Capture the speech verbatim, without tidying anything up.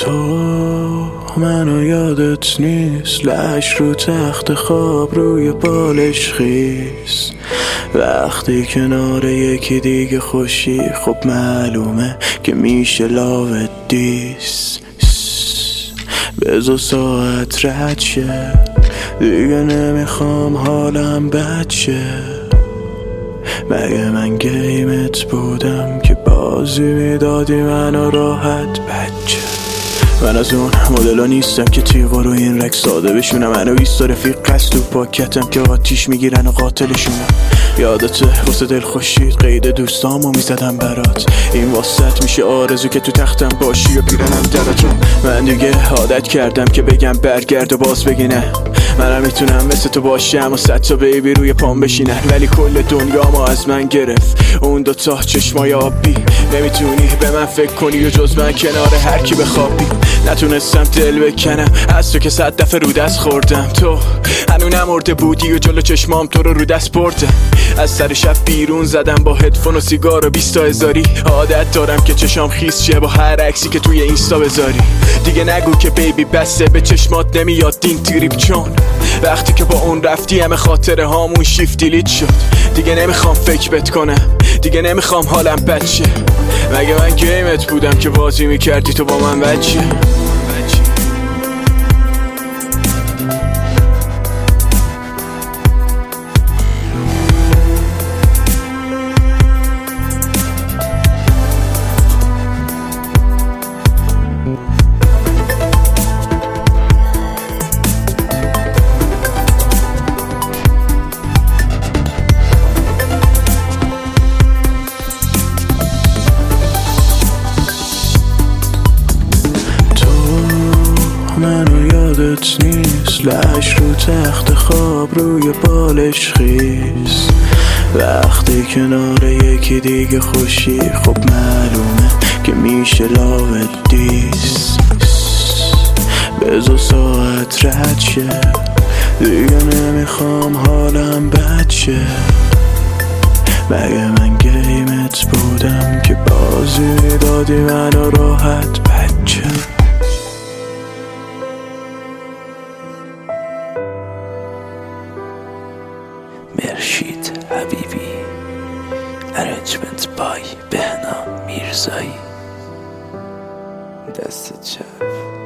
تو منو یادت نیست، لش رو تخت خواب روی بالش خیس. وقتی کنار یکی دیگه خوشی خب معلومه که میشه لاوت دیس. بزا ساعت رد شه دیگه، نمیخوام حالم بد شه. مگه من گیمت بودم که بازی میدادی منو راحت بچه؟ من از اون مدلا نیستم که تیغا رو این رک ساده بشونم. منو بیست رفیق قصد و پاکتم که آتیش میگیرن و قاتلشونم. یادته واسه دل خوشید قید دوستامو میزدم برات. این واسط میشه آرزو که تو تختم باشی و پیرنم دراتو. من دیگه عادت کردم که بگم برگرد و باز بگی نه. منم میتونم مثل تو باشم و صد تا بیبی روی پام بشینن، ولی کل دنیا ما از من گرفت اون دوتا چشمای آبی. نمیتونی به من فکر کنی و جز من کنار هر کی بخوابی. نتونستم دل بکنم از تو که صد دفعه رو دست خوردم. تو هنو نمرده بودی و جلو چشمام تو رو رو دست بردم. از سر شب بیرون زدم با هدفون و سیگار و بیستا هزاری. عادت دارم که چشام خیس شه با هر عکسی که توی اینستا بذاری. دیگه نگو که بیبی بسه، به چشمات نمیاد دین تریپ، چون وقتی که با اون رفتی همه خاطره هامون شیفت دیلیت شد. دیگه نمیخوام فکر بت کنم، دیگه نمیخوام حالم بد شه. مگه من گیمت بودم که بازی میکردی تو با من بچه؟ منو یادت نیست، لش رو تخت خواب روی بالش خیس. وقتی کنار یکی دیگه خوشی خب معلومه که میشه لاوت دیس. بزا ساعت رد شه دیگه، نمیخوام حالم بد شه. مگه من گیمت بودم که بازی دادی منو راحت بچه؟ مرشید حبیبی، ارنجمنت بای بهنام میرزایی. دست چپ